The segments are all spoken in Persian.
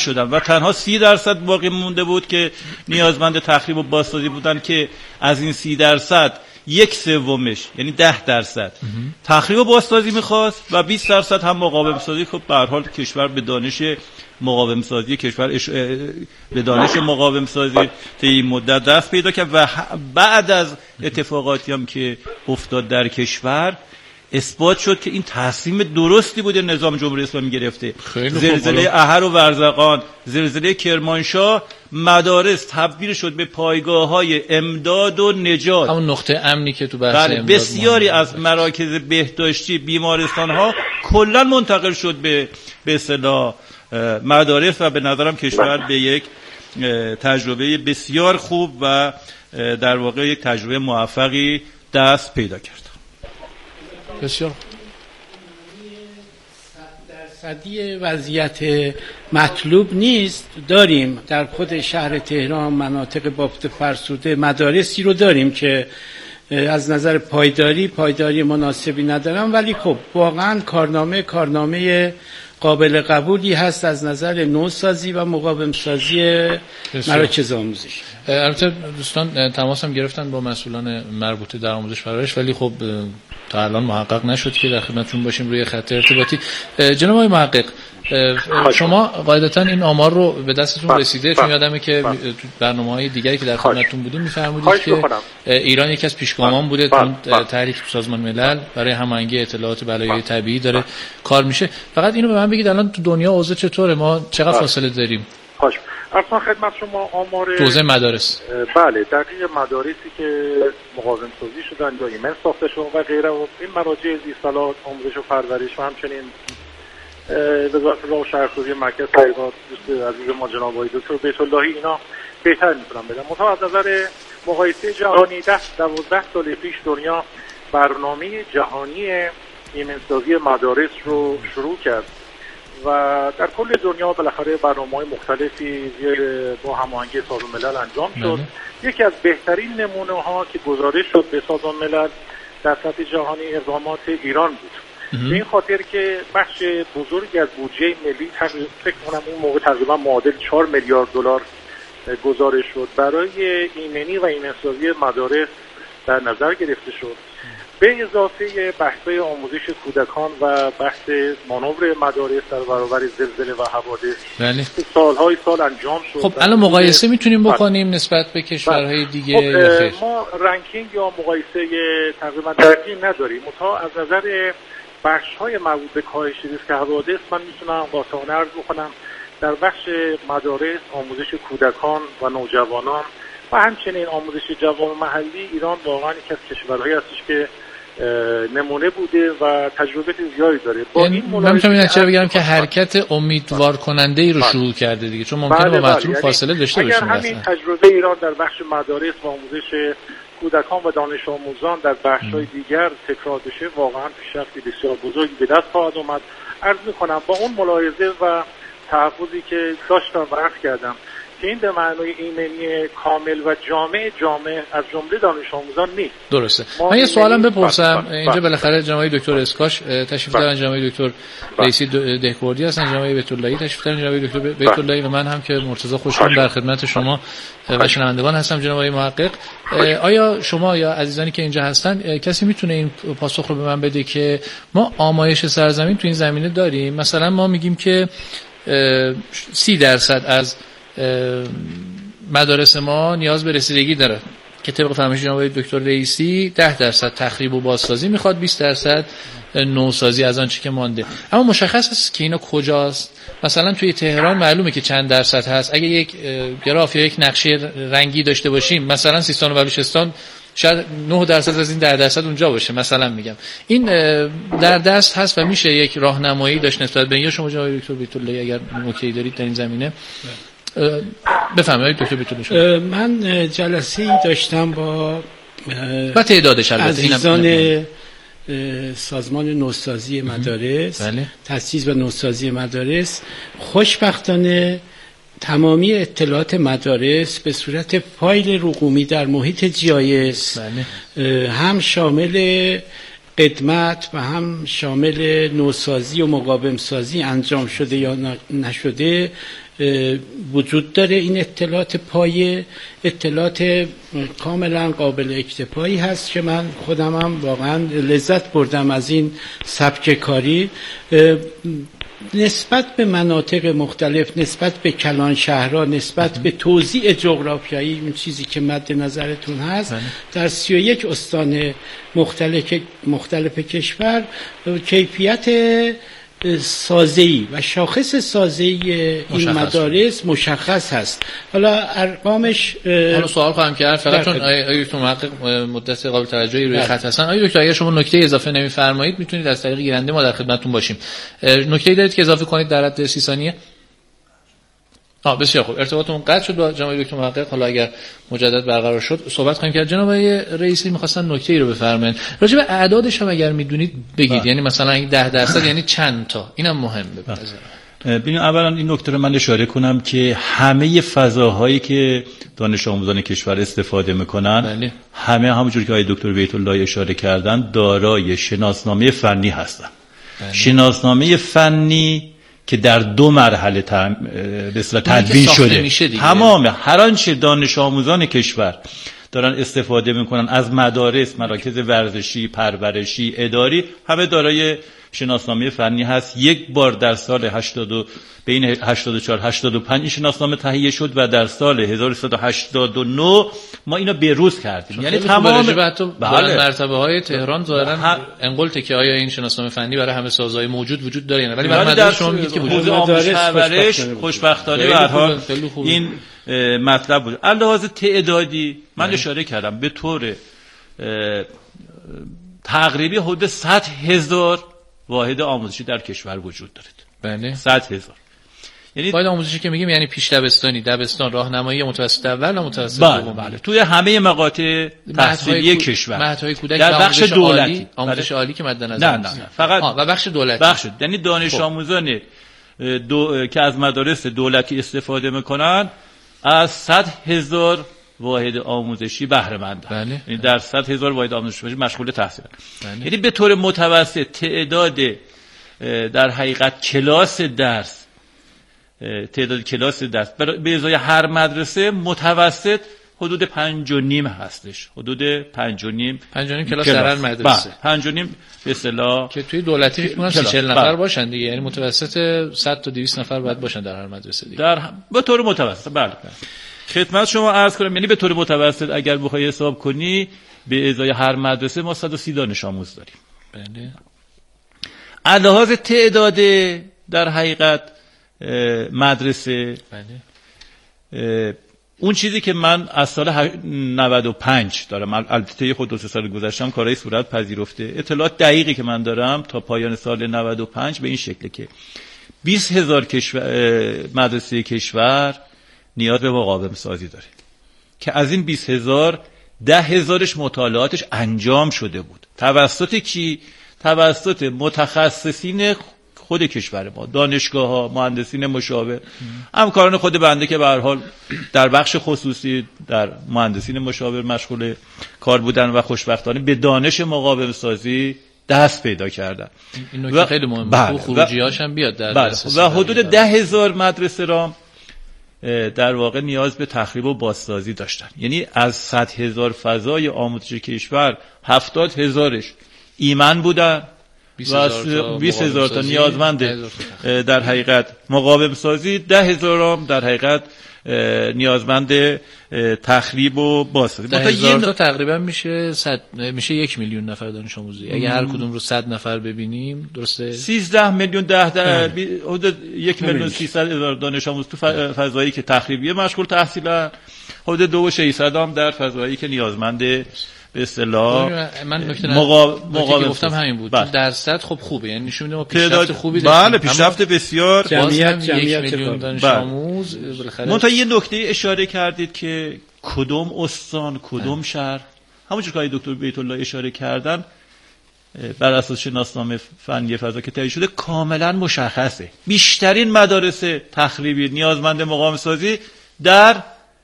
شدن و تنها 30% باقی مونده بود که نیازمند تخریب و بازسازی بودن که از این 30% 1/3 یعنی 10% تخریب و بازسازی میخواست و 20% هم مقاوم سازی. خب به هر حال کشور به دانش مقاوم سازی به دانش مقاوم سازی تا این مدت دست پیدا کرد و بعد از اتفاقاتی هم که افتاد در کشور اثبات شد که این تصمیم درستی بوده نظام جمهوری اسلامی گرفته. زلزله احر و ورزقان، زلزله کرمانشاه، مدارس تبدیل شد به پایگاه‌های امداد و نجات. همون نقطه امنی که تو بحث امداد بسیاری از مراکز بهداشتی بیمارستان‌ها کلاً منتقل شد به اصطلاح مدارس و به نظرم کشور به یک تجربه بسیار خوب و در واقع یک تجربه موفقی دست پیدا کرد. بسیار درصدی وضعیت مطلوب نیست. داریم در خود شهر تهران مناطق بافت فرسوده مدارسی رو داریم که از نظر پایداری مناسبی ندارن، ولی خب واقعا کارنامه قابل قبولی هست از نظر نوسازی و مقاوم سازی مراکز آموزش. البته دوستان تماس هم گرفتن با مسئولان مربوطه در آموزش پرورش، ولی خب تا الان محقق نشد که در خدمتتون باشیم روی خط ارتباطی. جناب آقای محقق، شما قاعدتا این آمار رو به دستتون رسیده؟ چون یادمه که برنامه‌های دیگری که در خدمتتون بودیم می‌فرمودید که ایران یکی از پیشگامان بوده اون تحریک سازمان ملل برای هماهنگی اطلاعات بلایای طبیعی داره کار میشه. فقط اینو به من بگید الان تو دنیا اوضاع چطوره؟ ما چقدر فاصله داریم؟ اصلا خدمت شما آمار توزیع مدارس. بله، دقیق مدارسی که مقاوم سازی شدن یا ایمن ساخته شدن و غیره و این مراجع زیرسالات آموزش و پرورش و همچنین وزارت راه و شهرسازی مرکز تحقیقات دوست عزیز ما جناب آقای دکتر بیت اللهی اینا بهتر میتونم بدم. منتها از نظر مقایسه جهانی 12 سال پیش دنیا برنامه جهانی ایمنسازی مدارس رو شروع کرد و در کل دنیا بالاخره برنامه‌های مختلفی با هماهنگی سازمان ملل انجام شد. یکی از بهترین نمونه‌ها که گزارش شد به سازمان ملل در سطح جهانی اقدامات ایران بود. به این خاطر که بخش بزرگی از بودجه ملی فکر کنم اون موقع تقریبا معادل 4 میلیارد دلار گزارش شد برای ایمنی و ایمنسازی مدارس در نظر گرفته شد، به اضافه بحث‌های آموزش کودکان و بحث مانور مدارس در برابر زلزله و حوادث. بله. سالهای سال انجام شد. خب الان مقایسه میتونیم بکنیم نسبت به کشورهای دیگه یا خیر؟ ما رنکینگ یا مقایسه تقریبا دقیقی نداریم. منتها از نظر بخش‌های مربوط به کاهش ریسک حوادث من میتونم قاطعانه عرض بکنم در بخش مدارس، آموزش کودکان و نوجوانان و همچنین آموزش جوامع محلی ایران واقعا یک از کشورهایی هستش که نمونه بوده و تجربه زیادی داره. با این من میتونم چرا بگم که حرکت امیدوار کننده ای رو شروع کرده دیگه، چون ممکنه با مطلوب فاصله داشته باشیم. اگر همین تجربه ایران در بخش مدارس و آموزش کودکان و دانش آموزان در بخش‌های دیگر تکرار بشه واقعا پیشرفتی بسیار بزرگی به دست خواهد آمد. عرض می‌کنم با اون ملاحظه و تحفظی که داشتم و عرض کردم که این به معنای ایمنی کامل و جامع از جمله دانش آموزان نیست. درسته. من یه سوالم بپرسم. اینجا بالاخره جناب دکتر اسکاش تشریف دارن، جناب دکتر رئیسی دهکردی هستن، جناب بیت اللهی تشریف دارن، جناب دکتر بیت اللهی و من هم که مرتضی خوشحال در خدمت شما و شنوندگان هستم. جناب محقق، آیا شما یا عزیزانی که اینجا هستن کسی میتونه این پاسخ رو به من بده که ما آمایش سرزمین تو این زمینه داریم؟ مثلا ما میگیم که 30% از مدارس ما نیاز به رسیدگی داره که طبق فرمایش جناب دکتر رئیسی 10% تخریب و بازسازی میخواد، 20% نوسازی از آنچه که مانده. اما مشخص است که اینا کجاست؟ مثلا توی تهران معلومه که چند درصد هست. اگه یک گراف یا یک نقشه رنگی داشته باشیم، مثلا سیستان و بلوچستان شاید 9% از این 10% اونجا باشه، مثلا میگم. این در دست هست و میشه یک راهنمایی داشت نسبت به این. یا شما جناب دکتر بیت اللهی اگر نکته‌ای دارید در این زمینه بفرمایید. دکتر بیت اللهی، من جلسه‌ای داشتم با تعدادش عزیزان سازمان نوسازی مدارس، تاسیس و نوسازی مدارس. خوشبختانه تمامی اطلاعات مدارس به صورت فایل رقمی در محیط GIS هم شامل قدمت و هم شامل نوسازی و مقاوم سازی انجام شده یا نشده وجود داره. این اطلاعات پایه اطلاعات کاملا قابل اکتفایی هست که من خودم هم واقعا لذت بردم از این سبک کاری. نسبت به مناطق مختلف، نسبت به کلان شهرها، نسبت به توزیع جغرافیایی، اون چیزی که مد نظرتون هست، در 31 استان مختلف کشور کیفیت سازه‌ای و شاخص سازه‌ای این مدارس مشخص هست. حالا ارقامش حالا سوال خواهم کرد فقط چون آقای دکتر محقق مدت قابل توجهی روی خط هستن. آقای دکتر اگر شما نکته اضافه نمی‌فرمایید میتونید از طریق گیرنده ما در خدمتتون باشیم. نکته‌ای دارید که اضافه کنید در حد 30 ثانیه؟ بسیار خوب. ارتباطمون قطع شد با جناب دکتر محقق. حالا اگر مجدد برقرار شد صحبت خواهیم کرد. جناب رئیسی می‌خواستن نکته‌ای رو بفرمایید. راجع به اعدادش هم اگر می‌دونید بگید. یعنی مثلا این 10% یعنی چند تا؟ اینم مهمه به نظر. ببین اولا این نکته رو من اشاره کنم که همه فضاهایی که دانش آموزان کشور استفاده میکنن همه همونجوری که آقای دکتر بیت الله اشاره کردن دارای شناسنامه فنی هستن. شناسنامه فنی که در 2 مرحله به اصطلاح تدوین شده. تمام هر آنچه دانش آموزان کشور دارن استفاده میکنن از مدارس، مراکز ورزشی، پرورشی، اداری، همه دارای شناسنامه فنی هست. یک بار در سال بین 84 85 این شناسنامه تهیه شد و در سال 1389 ما اینو بروز کردیم. یعنی تمام مرتبه های تهران ظاهرا انقل که آیا این شناسنامه فنی برای همه سازهای موجود وجود داره یا نه، ولی برای مدارس شما میگید که وجود آموزش خوشبختانه به هر حال این مطلب بود. لحاظ تعدادی من اشاره کردم به طور تقریبی حدود 100,000 واحد آموزشی در کشور وجود دارد. بله 100,000. یعنی واحد آموزشی که میگیم یعنی پیش دبستانی، دبستان، راهنمایی متوسط اول و متوسط دوم. بله توی همه مقاطع تحصیلی کشور. مهدهای کودک در بخش دولتی، آموزش عالی که مد نظر نه فقط و بخش دولتی. یعنی دانش آموزان که از مدارس دولتی استفاده میکنن از 100,000 واحد آموزشی بهره مندن. یعنی در 100,000 واحد آموزشی مشغول تحصیل. یعنی به طور متوسط تعداد در حقیقت تعداد کلاس درس به ازای هر مدرسه متوسط حدود 5.5 هستش. حدود 5.5 کلاس در هر مدرسه. 5.5 به اصطلاح که توی دولتی فکر کنم 40 نفر باشن دیگه. یعنی متوسط 100 تا 200 نفر باید باشن در هر مدرسه دیگه. به طور متوسط. بله. خدمت شما عرض کنم یعنی به طور متوسط اگر بخوای حساب کنی به ازای هر مدرسه ما 130 دانش آموز داریم. بله. علاوه تعداد در حقیقت مدرسه بله. اون چیزی که من از سال 95 دارم، البته خود 2 سال گذشتم کارهای صورت پذیرفته، اطلاعات دقیقی که من دارم تا پایان سال 95 به این شکله که 20,000 مدرسه کشور نیاز به مقاوم سازی داره که از این 20,000 10,000ش مطالعاتش انجام شده بود. توسط کی؟ توسط متخصصین خود کشور ما، دانشگاه ها، مهندسین مشاور، همکاران خود بنده که به هر حال در بخش خصوصی در مهندسین مشاور مشغول کار بودن و خوشبختانه به دانش مقاوم سازی دست پیدا کردن. این نکته خیلی مهمه. خروجی‌هاش هم بیاد در دست. و حدود 10,000 مدرسه را در واقع نیاز به تخریب و بازسازی داشتن. یعنی از 100,000 فضای آموزشی کشور 70,000ش ایمن بودن و 20,000 تا نیازمند در حقیقت مقاوم سازی، 10,000 هم در حقیقت نیازمند تخریب و بازسازی. 10,000 تا تقریبا میشه 1 میلیون نفر دانش آموزی. اگه هر کدوم رو 100 نفر ببینیم درسته 13 میلیون 10 حدود 1,300,000 دانش آموز تو فضایی که تخریبیه مشغول تحصیلن، حدود 2,600 هم در فضایی که نیازمند به اصطلاح من مقاوم گفتم همین بود. درصد خب خوبه، یعنی نشون میده ما پیشرفت خوبی داشتیم. بله پیشرفت بسیار. جمعیت میلیون دانش آموز بالاخره. منتها یه نکته اشاره کردید که کدوم استان کدوم شهر، همونجور که دکتر بیت الله اشاره کردن بر اساس شناسنامه فنی فضا که تهیه شده کاملا مشخصه. بیشترین مدارس تخریبی نیازمند مقاوم سازی در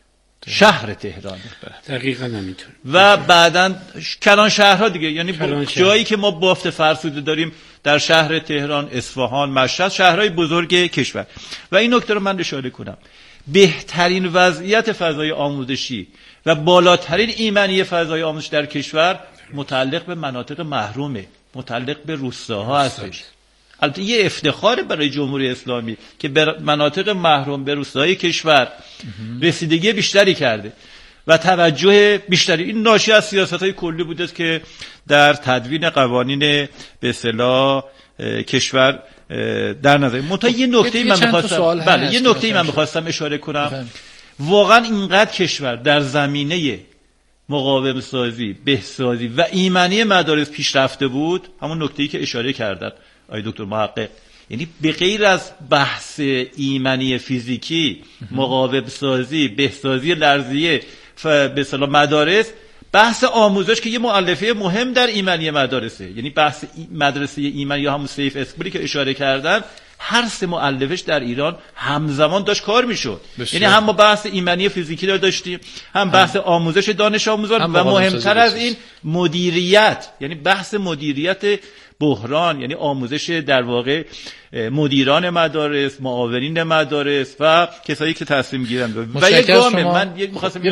شهر تهران. دقیقاً همینطور. و بعداً کلان شهرها دیگه، یعنی جایی که ما بافت فرسوده داریم در شهر تهران، اصفهان، مشهد، شهرهای بزرگ کشور. و این نکته رو من اشاره کنم، بهترین وضعیت فضای آموزشی و بالاترین ایمنی فضای آموزش در کشور متعلق به مناطق محرومه، متعلق به روستاها هستش. البته یه افتخاره برای جمهوری اسلامی که به مناطق محروم، به روستاهای کشور رسیدگی بیشتری کرده و توجه بیشتری. این ناشی از سیاست‌های کلی بوده که در تدوین قوانین به اصطلاح کشور در نظر. منتها یه نکته‌ای من می‌خواستم من می‌خواستم اشاره کنم. واقعا اینقدر کشور در زمینه مقاوم سازی، بهسازی و ایمنی مدارس پیشرفته بود، همون نکته‌ای که اشاره کردن آقای دکتر محقق، یعنی به غیر از بحث ایمنی فیزیکی، مقاوم سازی، بهسازی لرزیه به اصطلاح مدارس، بحث آموزش که یه مؤلفه مهم در ایمنی مدارسه، یعنی بحث مدرسه ایمن یا همون سیف اسکولی که اشاره کردن، هر سه مؤلفش در ایران همزمان داشت کار میشد. یعنی هم ما بحث ایمنی فیزیکی رو داشتیم، هم بحث آموزش دانش آموزان و مهمتر از این مدیریت، یعنی بحث مدیریت بحران، یعنی آموزش در واقع مدیران مدارس، معاونین مدارس و کسایی که تصمیم گیرن. و یک گام من می‌خواستم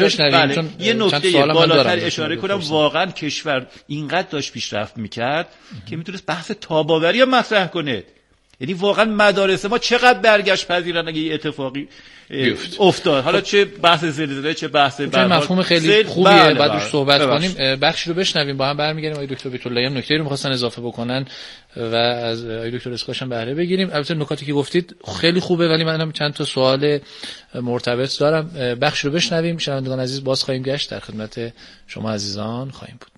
یه نکته بالاتر اشاره کنم، واقعا کشور اینقدر داشت پیشرفت می‌کرد که میتونست بحث تاب‌آوری رو مطرح کنه. یعنی واقعا مدارس ما چقدر برگشت پذیرن اگه اتفاقی افتاد، حالا چه بحث زلزله، چه بحث مفهوم خیلی خوبیه، بعد روش صحبت کنیم. بخشی رو بشنویم، با هم برمیگردیم. آقای دکتر بیت اللهی هم نکته‌ای رو می‌خواستن اضافه بکنن و از آقای دکتر اسکاش هم بهره بگیریم. البته نکاتی که گفتید خیلی خوبه، ولی منم چند تا سوال مرتبط دارم. بخشی رو بشنویم. شنوندگان عزیز، باز خواهیم گشت، در خدمت شما عزیزان خواهیم بود.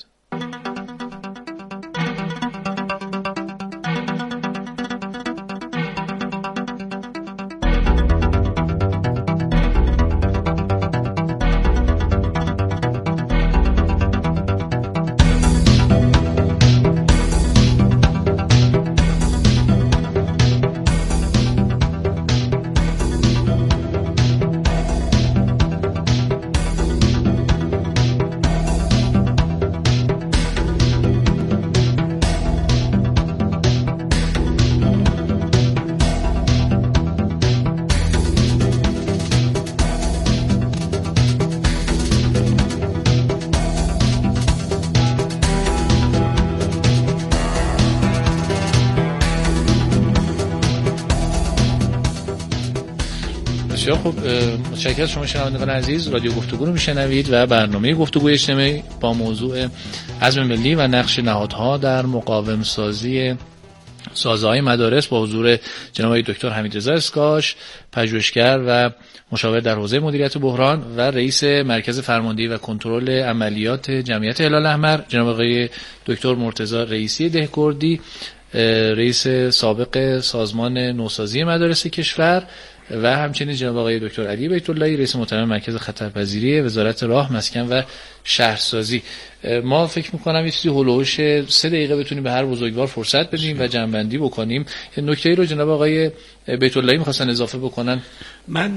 خب متشکرم از شما شنوندگان عزیز. رادیو گفتگو رو میشنوید و برنامه گفتگوی اجتماعی با موضوع عزم ملی و نقش نهادها در مقاوم سازی سازه‌های مدارس با حضور جناب دکتر حمیدرضا اسکاش، پژوهشگر و مشاور در حوزه مدیریت بحران و رئیس مرکز فرماندهی و کنترل عملیات جمعیت هلال احمر، جناب آقای دکتر مرتضی رئیسی دهکردی، رئیس سابق سازمان نوسازی مدارس کشور، و همچنین جناب آقای دکتر علی بیت اللهی، رئیس محترم مرکز خطرپذیری وزارت راه، مسکن و شهرسازی. ما فکر می‌کنم یه چیزی هولوش 3 دقیقه بتونیم به هر بزرگوار فرصت بدیم و جمع‌بندی بکنیم. نکته‌ای رو جناب آقای بیت اللهی می‌خواستن اضافه بکنن. من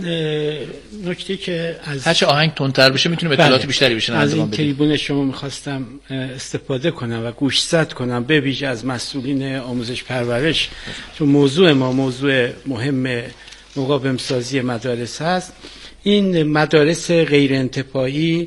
نکته که از هرچه آهنگ تندتر بشه میتونیم اطلاعات بیشتری بشه از این تریبون شما می‌خواستم استفاده کنم و گوشزد کنم، به ویژه از مسئولین آموزش پرورش، چون موضوع ما موضوع مهم مقاوم سازی مدارس هست. این مدارس غیر انتفاعی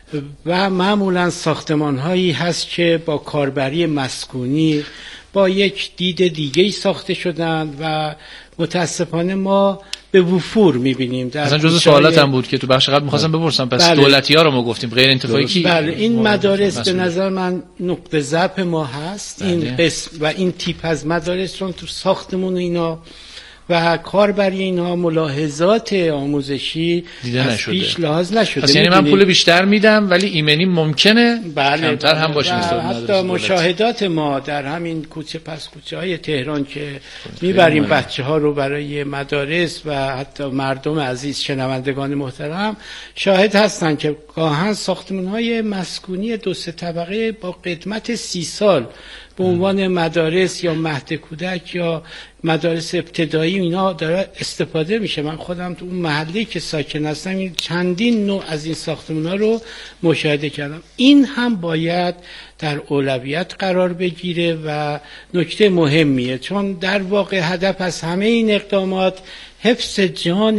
و معمولا ساختمان هایی هست که با کاربری مسکونی با یک دید دیگه‌ای ساخته شدند و متاسفانه ما به وفور می‌بینیم. اصلا جزء سوالاتم بود که تو بخش قبل می‌خواستم بپرسم، پس دولتی‌ها رو ما گفتیم، غیر انتفاعی کی؟ بله، این مدارس به نظر من نقطه ضعف ما هست. این قسم و این تیپ از مدارس رو تو ساختمون اینا و کاربری اینها ملاحظات آموزشی از پیش لحاظ نشده. پس یعنی من پول بیشتر میدم ولی ایمنی ممکنه کمتر هم باشه. حتی مشاهدات ما در همین کوچه پس کوچه های تهران که میبریم بچه ها رو برای مدارس و حتی مردم عزیز، شنوندگان محترم، شاهد هستن که گاهن ساختمان های مسکونی 2-3 طبقه با قدمت 30 سال به عنوان مدارس یا مهد کودک یا مدارس ابتدایی اینا داره استفاده میشه. من خودم تو اون محله که ساکن هستم این چندین نوع از این ساختمان‌ها رو مشاهده کردم. این هم باید در اولویت قرار بگیره و نکته مهمیه، چون در واقع هدف از همه این اقدامات حفظ جان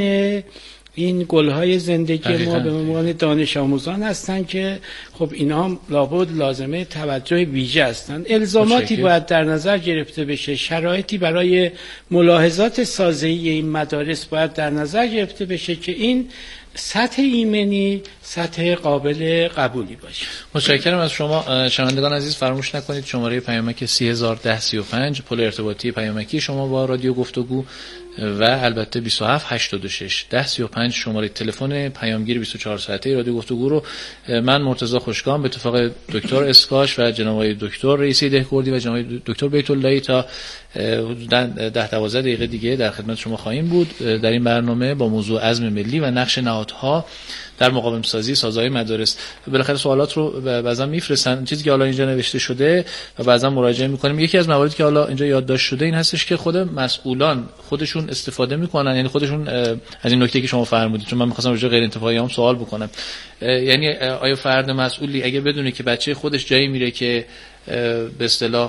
این گلهای زندگی ما به عنوان دانش آموزان هستن که خب اینا هم لابد لازمه توجه ویژه هستن. الزاماتی باید در نظر گرفته بشه، شرایطی برای ملاحظات سازه‌ای این مدارس باید در نظر گرفته بشه که این سطح ایمنی سطح قابل قبولی باشه. متشکرم از شما. شنوندگان عزیز فراموش نکنید شماره پیامک 30105 پل ارتباطی پیامکی شما با رادیو گفتگو و البته 2786 1035 شماره تلفن پیامگیر 24 ساعته رادیو گفتگو رو من مرتضی خوشگام به اتفاق دکتر اسکاش و جناب آقای دکتر رئیسی دهکردی و جناب دکتر بیت اللهی تا حدوداً 10-12 دقیقه دیگه در خدمت شما خواهیم بود در این برنامه با موضوع عزم ملی و نقش نهادها در مقاوم سازی سازهای مدارس. بالاخره سوالات رو بعضا میفرستن، چیزی که حالا اینجا نوشته شده و بعضا مراجعه میکنیم. یکی از مواردی که حالا اینجا یادداشت شده این هستش که خود مسئولان خودشون استفاده میکنن، یعنی خودشون از این نکته که شما فرمودید، چون من می‌خواستم راجع غیر انتفاعی هم سوال بکنم، یعنی آیا فرد مسئولی اگه بدونه که بچه خودش جایی میره که به اصطلاح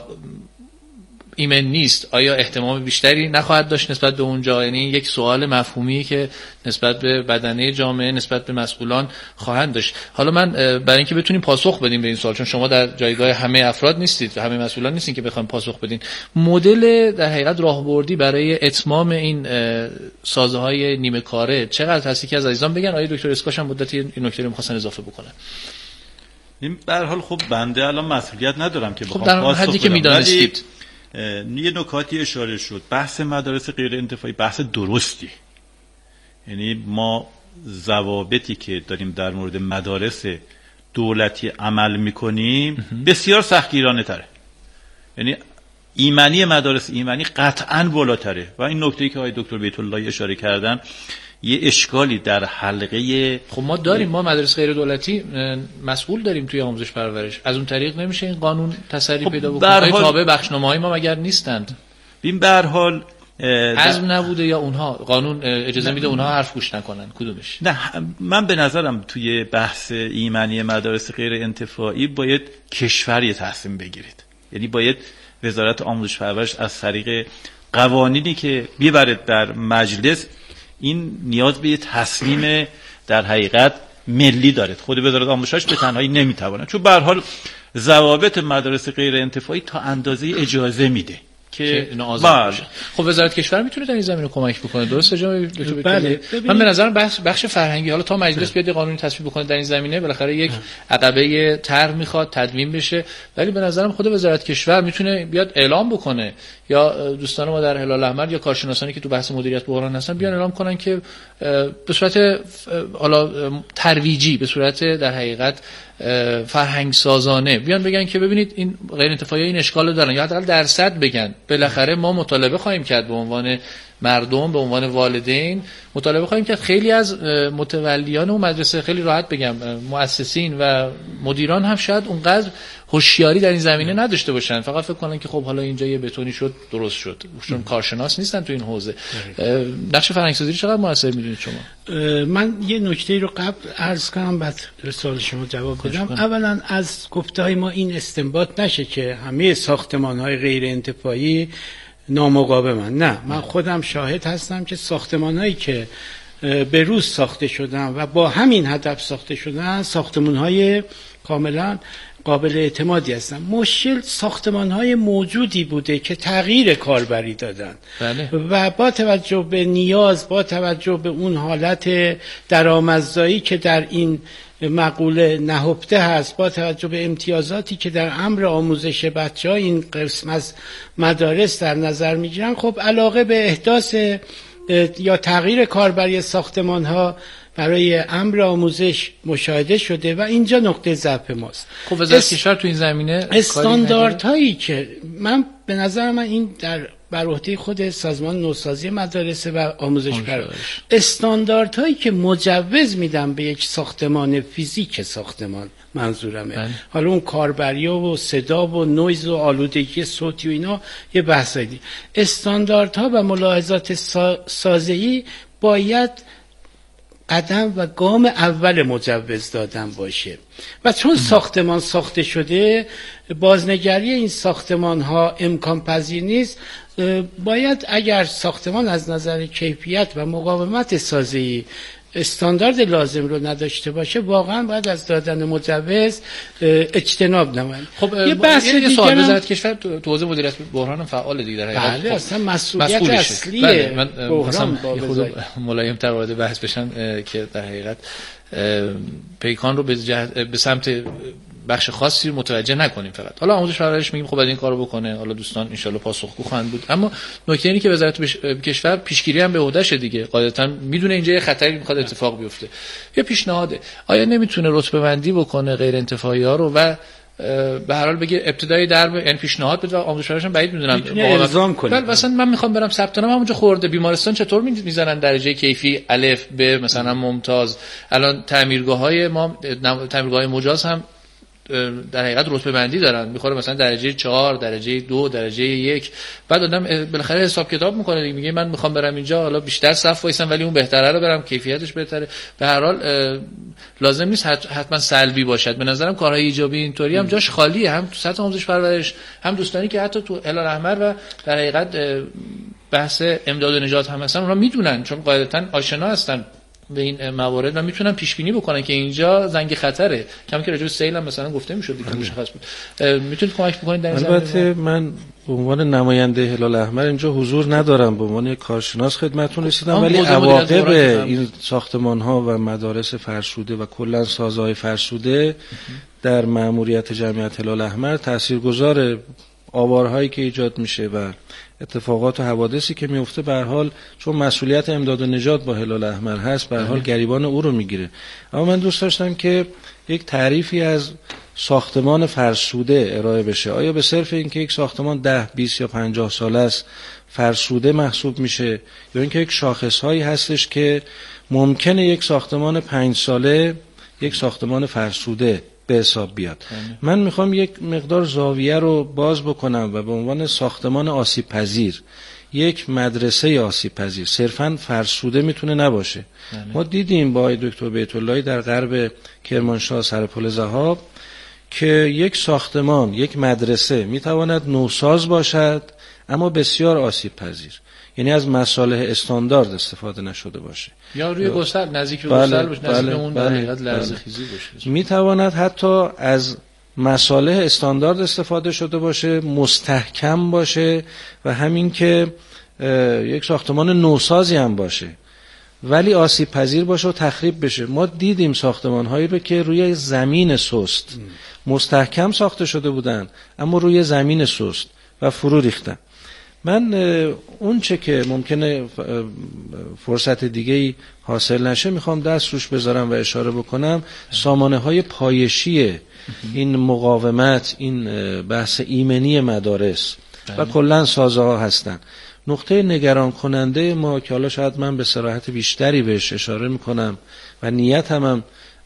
ایمن نیست آیا اهتمام بیشتری نخواهد داشت نسبت به اونجا؟ یعنی یک سوال مفهومی که نسبت به بدنه جامعه نسبت به مسئولان خواهند داشت. حالا من برای اینکه بتونیم پاسخ بدیم به این سوال، چون شما در جایگاه همه افراد نیستید و همه مسئولان نیستین که بخوایم پاسخ بدین، مدل در حقیقت راهبردی برای اتمام این سازه‌های نیمه کاره چقدر هستی که از عزیزان بگن؟ آیا دکتر اسکاش هم مدتی این نکته رو می‌خواستن اضافه بکنن؟ این به هر حال خب بنده الان مسئولیت ندارم که بخوام در حدی که می‌دانستید یه نکاتی اشاره شد. بحث مدارس غیر انتفاعی بحث درستی، یعنی ما ضوابطی که داریم در مورد مدارس دولتی عمل میکنیم بسیار سختگیرانه تره، یعنی ایمنی مدارس ایمنی قطعاً بالاتره و این نکته‌ای که آقای دکتر بیت اللهی اشاره کردن یه اشکالی در حلقه خب ما داریم، ما مدارس غیر دولتی مسئول داریم توی آموزش پرورش، از اون طریق نمیشه این قانون تسری پیدا بکنه؟ تابع بخشنامه‌های ما مگر نیستند؟ ببین به هر حال عزم نبوده یا اونها قانون اجازه میده اونها حرف گوش نکنن؟ کدومش؟ نه من به نظرم توی بحث ایمنی مدارس غیر انتفاعی باید کشوری تصمیم بگیرید، یعنی باید وزارت آموزش پرورش از طریق قوانینی که بیبرد در مجلس این نیاز به یه تصمیم در حقیقت ملی داره. خود وزارت آموزش به تنهایی نمیتونه، چون به هر حال ضوابط مدارس غیر انتفاعی تا اندازه اجازه میده که آزاد بشه. خب وزارت کشور میتونه در این زمینه کمک بکنه، درسته جناب دکتر؟ بله. من به نظرم بخش فرهنگی حالا تا مجلس بیاد قانونی تصویب بکنه در این زمینه بالاخره یک عقبه طرح میخواد تدوین بشه، ولی به نظرم خود وزارت کشور میتونه بیاد اعلام بکنه یا دوستان ما در هلال احمر یا کارشناسانی که تو بحث مدیریت بحران هستن بیان اعلام کنن که به صورت حالا ترویجی، به صورت در حقیقت فرهنگ سازانه بیان بگن که ببینید این غیر انتفاعی این اشکال دارن، یا حداقل درصد بگن. بالاخره ما مطالبه خواهیم کرد به عنوان مردم، به عنوان والدین مطالبه خواهیم کرد خیلی از متولیان و مدرسه، خیلی راحت بگم مؤسسین و مدیران هم شاید اونقدر هوشیاری در این زمینه نداشته باشن، فقط فکر کنن که خب حالا اینجا یه بتونی شد درست شد، چون کارشناس نیستن تو این حوزه. نقش فرهنگسازی چقدر موثر میدونید شما؟ من یه نکته رو قبل عرض کنم بعد سوال شما جواب بدم. اولا از گفته‌های ما این استنباط نشه که همه ساختمان‌های غیر انتفاعی نامقاومن. نه، من خودم شاهد هستم که ساختمان‌هایی که به روز ساخته شدن و با همین هدف ساخته شدن ساختمان‌های کاملا قابل اعتمادی هستن. مشکل ساختمان‌های موجودی بوده که تغییر کاربری دادن. بله. و با توجه به نیاز، با توجه به اون حالت درآمدزایی که در این مقوله نهفته هست، با توجه به امتیازاتی که در امر آموزش بچه‌ها این قسم از مدارس در نظر می‌گیرن، خب علاقه به احداث یا تغییر کاربری ساختمان‌ها برای امر آموزش مشاهده شده و اینجا نقطه ضعف ماست. خب وزارت کشور تو این زمینه استانداردهایی که من به نظر من این در بر عهده خود سازمان نوسازی مدارس و آموزش پرورش. استانداردهایی که مجوز میدن به یک ساختمان فیزیک ساختمان منظورمه، حالا اون کاربریا و صدا و نویز و آلودگی صوتی و اینا یه بحثی دی. استانداردها و ملاحظات سازه‌ای باید قدم و گام اول مجوز دادن باشه و چون ساختمان ساخته شده بازنگری این ساختمان ها امکان پذیر نیست. باید اگر ساختمان از نظر کیفیت و مقاومت سازه‌ای استاندارد لازم رو نداشته باشه واقعا باید از دادن مجوز اجتناب نماید. خب یه بحث دیگه سوال وزارت کشور تو حوزه مدیریت بحران فعال دیگه در حقیقت. بله اصلا مسئولیت اصلیه. من مثلا خود ملایم تر وارد بحث بشم که در حقیقت پیکان رو به سمت بخش خاصی متوجه نکنیم فقط. حالا آموزش پرورش میگیم خب از این کارو بکنه، حالا دوستان ان شاءالله پاسخگو خواهند بود. اما نکته اینه که وزارت کشور پیشگیری هم به عهدهشه دیگه. قاعدتا میدونه اینجا یه خطری میخواد اتفاق بیفته. یه پیشنهاده آیا نمیتونه رتبه بندی بکنه غیر انتفاعی ها رو و به هر حال بگه ابتدای درب یعنی پیشنهاد بده. آموزش پرورش بعید میدونم الزام کنه. مثلا من میخوام برم ثبت نام همونجا خورده بیمارستان چطور میزنن درجه کیفی الف ب مثلا ممتاز. الان تعمیرگاه‌های ما تعمیرگاه‌های مجاز هم در حقیقت رتبه بندی دارن، میخوره مثلا درجه 4 درجه 2 درجه 1. بعد آدم بالاخره حساب کتاب میکنه میگه من میخوام برم اینجا حالا بیشتر صف وایسم ولی اون بهتره رو برم کیفیتش بهتره. به هر حال لازم نیست حتما سلبی باشد. به نظرم کارهای ایجابی اینطوری هم جاش خالیه، هم تو سطح آموزش پرورش هم دوستانی که حتی تو هلال احمر و در حقیقت بحث امداد و نجات هم هستن اونا میدونن چون قاعدتا آشنا هستن به این موارد و میتونن پیش بینی بکنن که اینجا زنگ خطره. کم که راجع به سیل هم مثلا گفته میشد دیگه مشخص بود. میتونید کمک بکنید در این زمینه؟ البته من به عنوان نماینده هلال احمر اینجا حضور ندارم، به عنوان یک کارشناس خدمتتون رسیدم، ولی عواقب این ساختمان ها و مدارس فرسوده و کلا سازهای فرسوده در مأموریت جمعیت هلال احمر تاثیرگذار آوارهایی که ایجاد میشه و اتفاقات و حوادثی که میفته به هر حال چون مسئولیت امداد و نجات با هلال احمر هست به هر حال گریبان او رو میگیره. اما من دوست داشتم که یک تعریفی از ساختمان فرسوده ارائه بشه. آیا به صرف اینکه یک ساختمان 10 20 یا 50 ساله است فرسوده محسوب میشه یا اینکه یک شاخصهایی هستش که ممکنه یک ساختمان 5 ساله یک ساختمان فرسوده به حساب بیاد؟ من میخوام یک مقدار زاویه رو باز بکنم و به عنوان ساختمان آسیب پذیر یک مدرسه آسیب پذیر صرفاً فرسوده میتونه نباشه. ما دیدیم با دکتر بیت‌اللهی در غرب کرمانشاه سر پل ذهاب که یک ساختمان یک مدرسه میتواند نوساز باشد اما بسیار آسیب پذیر، یعنی از مصالح استاندارد استفاده نشده باشه یا روی گسل نزدیک به گسل باشه، نزدیک اون در حقیقت لرزه‌خیزی باشه. میتواند حتی از مصالح استاندارد استفاده شده باشه، مستحکم باشه و همین که یک ساختمان نوسازی هم باشه ولی آسیب پذیر باشه و تخریب بشه. ما دیدیم ساختمان هایی رو که روی زمین سست مستحکم ساخته شده بودن اما روی زمین سست و فرو ریختن. من اون چه که ممکنه فرصت دیگه‌ای حاصل نشه میخوام دست روش بذارم و اشاره بکنم. سامانه های پایشی این مقاومت، این بحث ایمنی مدارس و کلن سازه ها هستن. نقطه نگران کننده ما که حالا شاید من به صراحت بیشتری بهش اشاره میکنم و نیت هم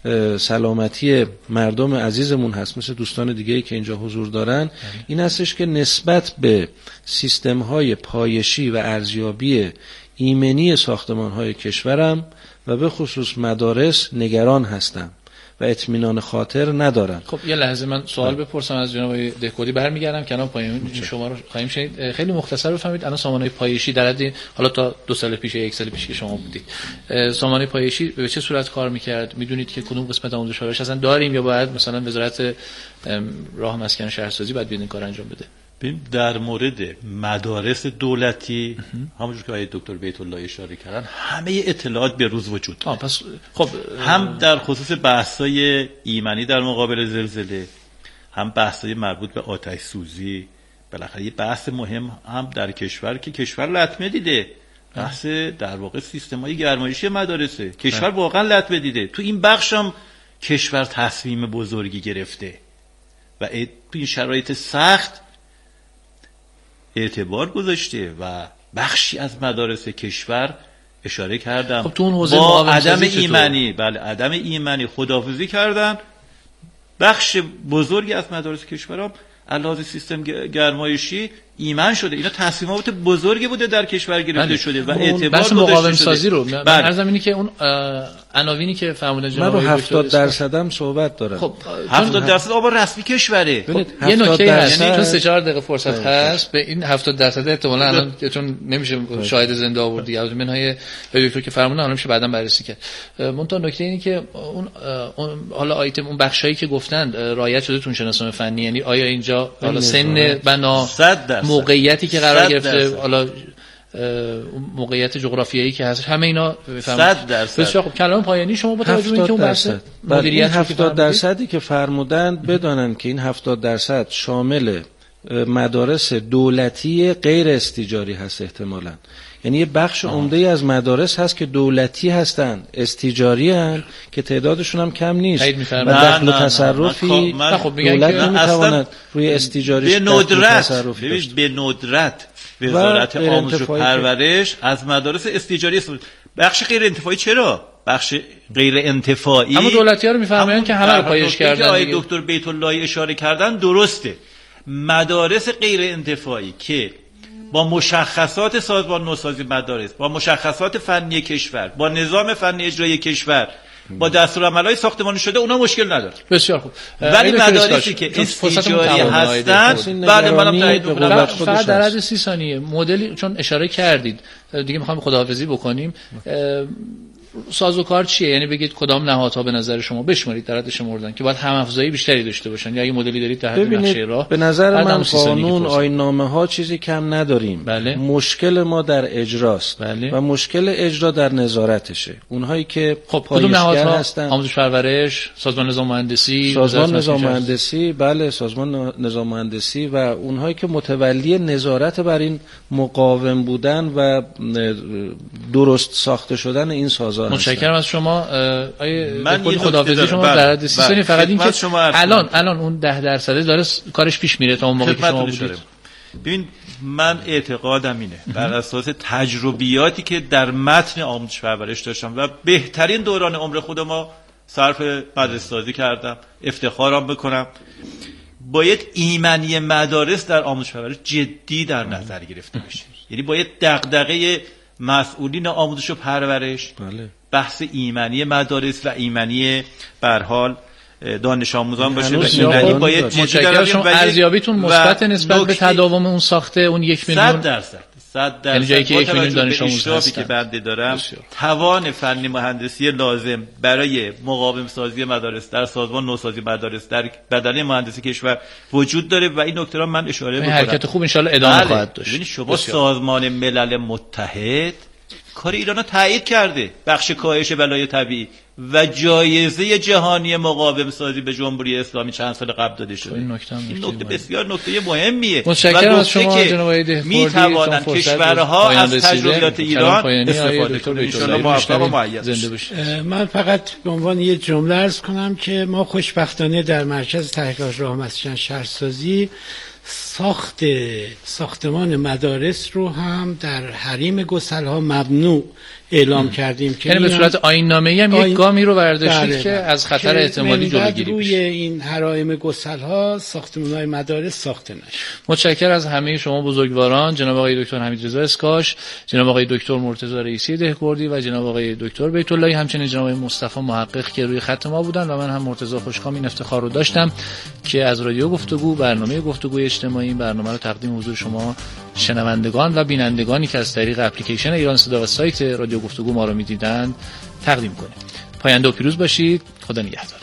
سلامتی مردم عزیزمون هست مثل دوستان دیگه‌ای که اینجا حضور دارن، این هستش که نسبت به سیستم‌های پایشی و ارزیابی ایمنی ساختمان‌های کشورم و به خصوص مدارس نگران هستم و اطمینان خاطر ندارن. خب یه لحظه من سوال بپرسم از جناب دهکودی، برمیگردم کنار پایین شما رو خواهیم شنید. خیلی مختصر بفهمید الان سامانه پایشی در حد حالا تا 2 سال پیش یا 1 سال پیش که شما بودید سامانه پایشی به چه صورت کار میکرد؟ میدونید که کدوم قسمت آموزش پرورش اصلا داریم یا باید مثلا وزارت راه مسکن شهرسازی باید بیاد این کار انجام بده؟ در مورد مدارس دولتی همونجور که آقای دکتر بیت‌الله اشاره کردن همه اطلاعات به روز وجود داره. پس خب هم در خصوص بحث‌های ایمنی در مقابل زلزله، هم بحث‌های مربوط به آتش سوزی. بالاخره یه بحث مهم هم در کشور که کشور لطمه دیده، بحث در واقع سیستم‌های گرمایشی مدارسه. کشور واقعا لطمه دیده. تو این بخش هم کشور تصمیم بزرگی گرفته و تو این شرایط سخت اعتبار گذاشته و بخشی از مدارس کشور اشاره کردم خب تو اون حوزه با عدم ایمنی، بله عدم ایمنی خداحافظی کردن. بخش بزرگی از مدارس کشور هم علاوه سیستم گرمایشی ایمن شده. اینا تصمیمات بزرگی بوده در کشور گرفته شده و اعتبار گذاشته مقاوم سازی شده. رو من عرضم اینه که اون عناوینی که فرمودن جناب من رو 70% هم صحبت دارم. خب 70% آب رسمی کشوره. خب یه نکته هست، چون 3-4 دقیقه فرصت هست به این 70% احتمالاً الان چون نمیشه شاهد زنده آوردی از منهای دکتر که فرمودن الان میشه بعداً بررسی کرد. منتها نکته اینه که اون حالا آیتم اون بخشایی که گفتن رعایت شده تون شناسنامه فنی، یعنی آیا اینجا حالا سن بنا موقعیتی که قرار گرفته، حالا موقعیت جغرافیایی که هست، همه اینا بفهمید. 100%. بسیار خوب. کلام پایانی شما با توجه به اینکه اون بحث مدیریت 70% که فرمودند بدانن که این 70% شامل مدارس دولتی غیر استیجاری هست احتمالاً. یعنی یه بخش عمده از مدارس هست که دولتی هستن، استیجاری هستن که تعدادشون هم کم نیست و دخل و تصرفی دولت نمیتواند روی استیجاریش به ندرت وزارت آموزش و پرورش از مدارس استیجاری استفاده. بخش غیر انتفاعی چرا؟ بخش غیر انتفاعی همون دولتی‌ها رو میفرمایند که همه رو پایش کردن. آقای دکتر بیت اللهی اشاره کردن درسته. مدارس غیر انتفاعی که با مشخصات سازمان نوسازی مدارس، با مشخصات فنی کشور، با نظام فنی اجرایی کشور، با دستورالعمل‌های ساختمانی شده، اونا مشکل نداره. بسیار خوب. ولی مدارسی که استیجاری هستن بعد منم تایید می‌کنم. فقط در حد 30 ثانیه مدلی چون اشاره کردید دیگه می‌خوام خداحافظی بکنیم. سازوکار چیه؟ یعنی بگید کدام نهادها به نظر شما بشمارید در حد شمردن که باید هم افزایی بیشتری داشته باشن، یا اگه مدلی دارید در حد نقشه راه؟ به نظر من قانون، آیین‌نامه‌ها چیزی کم نداریم. بله. مشکل ما در اجراست. بله. و مشکل اجرا در نظارتشه. اونهایی که خب کدوم نهادها هستن؟ آموزش پرورش، سازمان نظام مهندسی، بله، سازمان نظام مهندسی و اونهایی که متولی نظارت بر این مقاوم بودن و درست ساخته شدن این سازمان. متشکرم از شما. من خداحافظی شما در حد 30 ثانیه. فقط این که الان اون 10% داره کارش پیش میره تا اون موقعی که شما بودید. ببین من اعتقادم اینه بر اساس تجربیاتی که در متن آموزش پرورش داشتم و بهترین دوران عمر خود ما صرف مدرسه سازی کردم، افتخارم بکنم، باید ایمنی مدارس در آموزش پرورش جدی در نظر گرفته بشه. یعنی باید دغدغه مسئولین آموزش و پرورش بحث ایمنی مدارس و ایمنی به هر حال دانش آموزان باشه و ایمنی باید متشکرم. شما ارزیابیتون مثبت نسبت به تداوم اون ساخته اون 1 میلیون 100%. یعنی جایی که 1 میلیون دانش آموز هست که بنده دارم توان فنی مهندسی لازم برای مقاوم سازی مدارس در سازمان نوسازی مدارس در بدنه مهندسی کشور وجود داره و این نکته را من اشاره می‌کنم. حرکت خوب ان شاءالله ادامه خواهد داشت. ببینید شما سازمان ملل متحد کار ایرانو تایید کرده، بخش کاهش بلای طبیعی و جایزه جهانی مقاوم سازی به جمهوری اسلامی چند سال قبل داده شده. این نکته بسیار نکته مهمیه. متشکرم از شما جناب آقای دهخوردی. میتوانند کشورها از تجربیات ایران استفاده کنند. ان شاءالله موفق و مؤید زنده باشید. من فقط به عنوان یه جمله عرض کنم که ما خوشبختانه در مرکز تحقیقات راه مسکن شهرسازی ساختمان مدارس رو هم در حریم گسل‌ها ممنوع اعلام کردیم که یعنی به صورت آیین‌نامه‌ای هم یک گامی رو برداشتید که از خطر احتمالی جلوگیری بشه. روی این حرائم گسل‌ها ساختمان‌های مدارس ساخته نشه. متشکرم از همه شما بزرگواران، جناب آقای دکتر حمیدرضا اسکاش، جناب آقای دکتر مرتضی رئیسی دهکردی و جناب آقای دکتر بیت اللهی، همچنین جناب آقای مصطفی محقق که روی خط ما بودن و من هم مرتضی خوشکام این افتخار رو داشتم که از رادیو گفتگو، برنامه گفتگوی اجتماعی، برنامه رو تقدیم حضور شما شنوندگان و بینندگانی که از طریق اپلیکیشن ایران صدا و سایت رادیو گفتگو ما رو می‌دیدند تقدیم کنیم. پاینده و پیروز باشید. خدا نگهدار.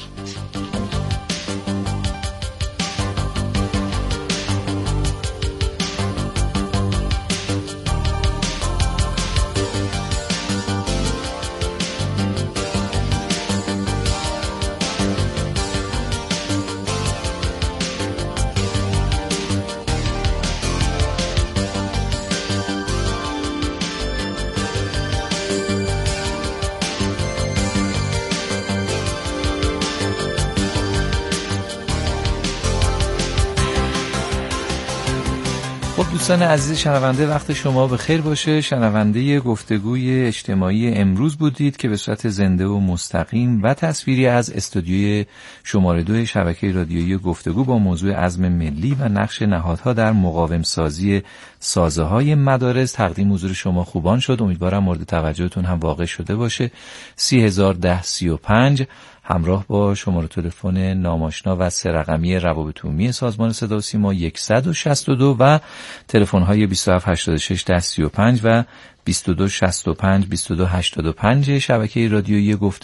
خب دوستان عزیز شنونده، وقت شما به خیر باشه. شنونده گفتگوی اجتماعی امروز بودید که به صورت زنده و مستقیم و تصویری از استودیوی شماره 2 شبکه رادیویی گفتگو با موضوع عزم ملی و نقش نهادها در مقاوم سازی سازه‌های مدارس تقدیم حضور شما خوبان شد. امیدوارم مورد توجهتون هم واقع شده باشه. 3001035 همراه با شماره تلفن ناماشنا و 3 رقمی روابط عمومی سازمان صدا و سیما 162 و تلفن‌های 2786 1035 و 2265 2285 شبکه رادیویی گفتگو